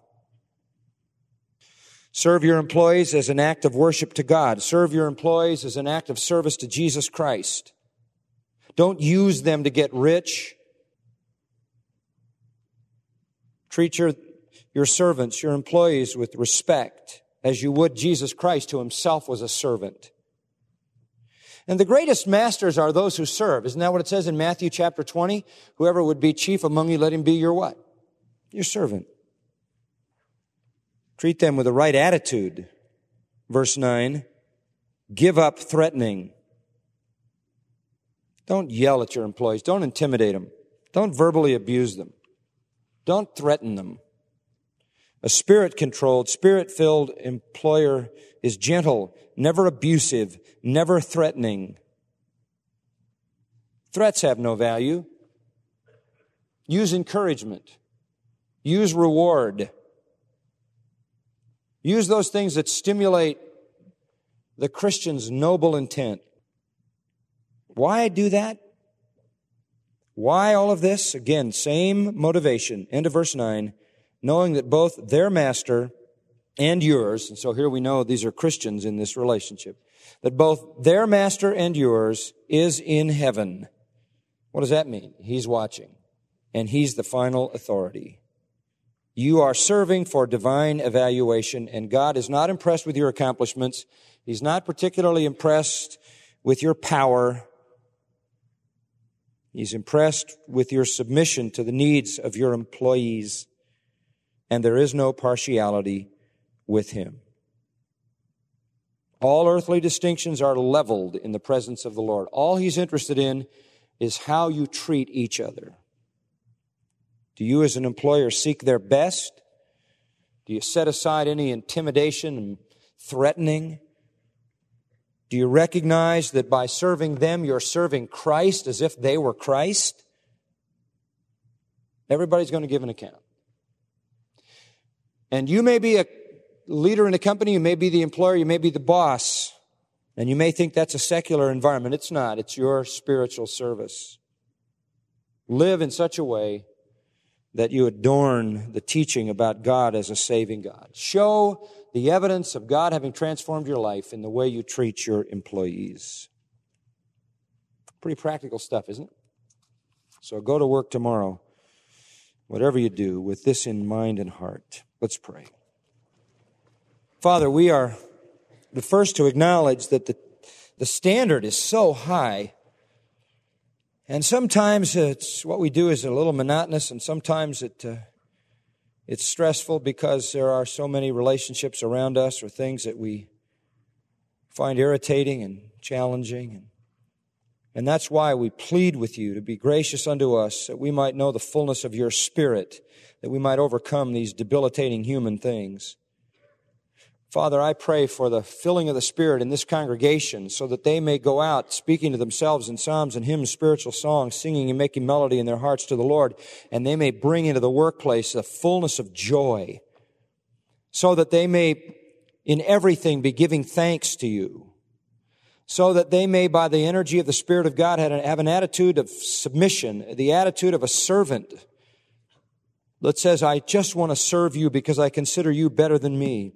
Serve your employees as an act of worship to God. Serve your employees as an act of service to Jesus Christ. Don't use them to get rich. Treat your, your servants, your employees with respect, as you would Jesus Christ, who Himself was a servant. And the greatest masters are those who serve. Isn't that what it says in Matthew chapter twenty? Whoever would be chief among you, let him be your what? Your servant. Treat them with the right attitude. Verse nine, give up threatening. Don't yell at your employees. Don't intimidate them. Don't verbally abuse them. Don't threaten them. A spirit-controlled, spirit-filled employer is gentle, never abusive, never threatening. Threats have no value. Use encouragement. Use reward. Use those things that stimulate the Christian's noble intent. Why do that? Why all of this? Again, same motivation. End of verse nine. Knowing that both their master and yours, and so here we know these are Christians in this relationship, that both their master and yours is in heaven. What does that mean? He's watching, and he's the final authority. You are serving for divine evaluation, and God is not impressed with your accomplishments. He's not particularly impressed with your power. He's impressed with your submission to the needs of your employees, and there is no partiality with him. All earthly distinctions are leveled in the presence of the Lord. All he's interested in is how you treat each other. Do you as an employer seek their best? Do you set aside any intimidation and threatening? Do you recognize that by serving them, you're serving Christ as if they were Christ? Everybody's going to give an account. And you may be a leader in a company, you may be the employer, you may be the boss, and you may think that's a secular environment. It's not. It's your spiritual service. Live in such a way that you adorn the teaching about God as a saving God. Show the evidence of God having transformed your life in the way you treat your employees. Pretty practical stuff, isn't it? So go to work tomorrow, whatever you do, with this in mind and heart. Let's pray. Father, we are the first to acknowledge that the, the standard is so high. And sometimes it's what we do is a little monotonous, and sometimes it uh, it's stressful because there are so many relationships around us or things that we find irritating and challenging. And, and that's why we plead with you to be gracious unto us, that we might know the fullness of your Spirit, that we might overcome these debilitating human things. Father, I pray for the filling of the Spirit in this congregation so that they may go out speaking to themselves in psalms and hymns, spiritual songs, singing and making melody in their hearts to the Lord, and they may bring into the workplace the fullness of joy so that they may in everything be giving thanks to you, so that they may by the energy of the Spirit of God have an attitude of submission, the attitude of a servant that says, I just want to serve you because I consider you better than me.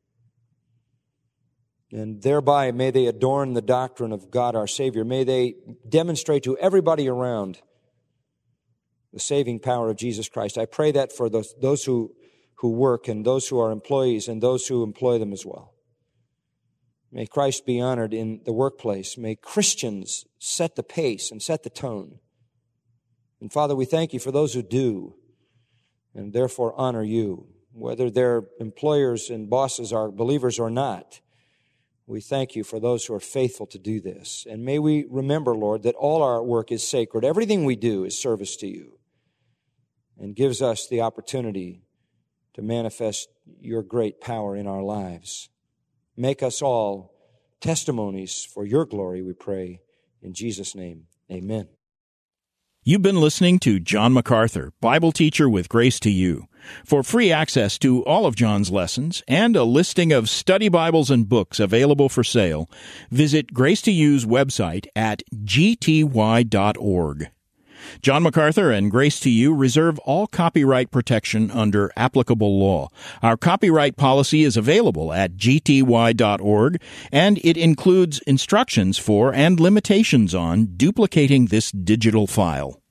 And thereby may they adorn the doctrine of God our Savior. May they demonstrate to everybody around the saving power of Jesus Christ. I pray that for those, those who, who work and those who are employees and those who employ them as well. May Christ be honored in the workplace. May Christians set the pace and set the tone. And Father, we thank you for those who do and therefore honor you, whether their employers and bosses are believers or not. We thank you for those who are faithful to do this. And may we remember, Lord, that all our work is sacred. Everything we do is service to you and gives us the opportunity to manifest your great power in our lives. Make us all testimonies for your glory, we pray. In Jesus' name, amen. You've been listening to John MacArthur, Bible teacher with Grace to You. For free access to all of John's lessons and a listing of study Bibles and books available for sale, visit Grace to You's website at g t y dot org. John MacArthur and Grace to You reserve all copyright protection under applicable law. Our copyright policy is available at g t y dot org, and it includes instructions for and limitations on duplicating this digital file.